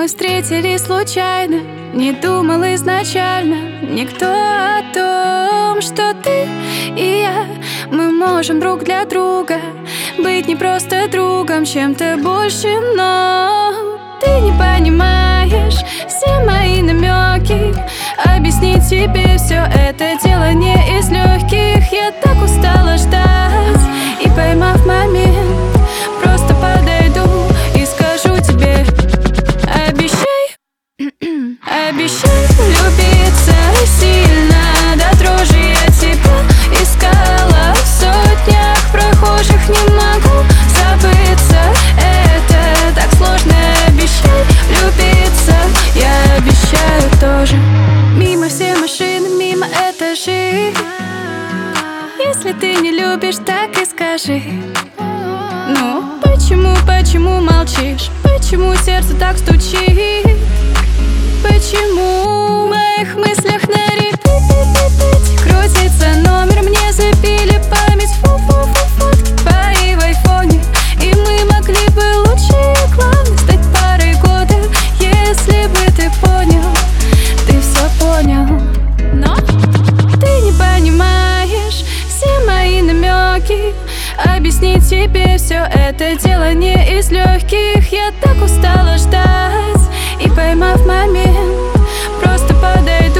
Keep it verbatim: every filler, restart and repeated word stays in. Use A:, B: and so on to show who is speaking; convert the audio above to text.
A: Мы встретились случайно, не думал изначально никто о том, что ты и я, мы можем друг для друга быть не просто другом, чем-то больше, но ты не понимаешь все мои намеки. Объяснить тебе все это дело не из легких. Я так устала ждать, и поймав момент, просто подойду и скажу тебе: обещай, обещай влюбиться сильно до дрожи. Я тебя искала в сотнях прохожих, не могу забыться. Это так сложно. Обещай влюбиться, я обещаю тоже. Мимо все машины, мимо этажей. Если ты не любишь, так и скажи. Ну, почему, почему молчишь? Почему сердце так стучит? Почему в моих мыслях на репит крутится номер? Мне забили память, фу-фу-фу, твои в айфоне. И мы могли бы лучше и главное стать парой года, если бы ты понял, ты все понял. Но ты не понимаешь все мои намеки. Объяснить тебе все это дело не из легких. Я так устала ждать, и поймав момент, просто подойду